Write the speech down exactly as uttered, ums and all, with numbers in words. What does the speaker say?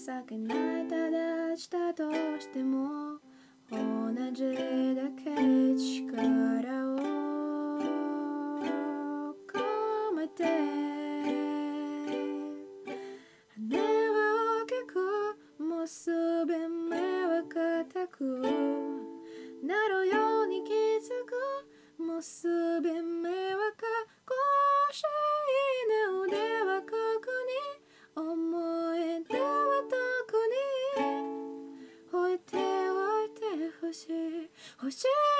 情けないただしたとしても同じだけ力を込めて羽は大きく結び目は固くなるように気づく結び目は少しいいね腕はここに思い出はどこに置いておいてほしい欲しい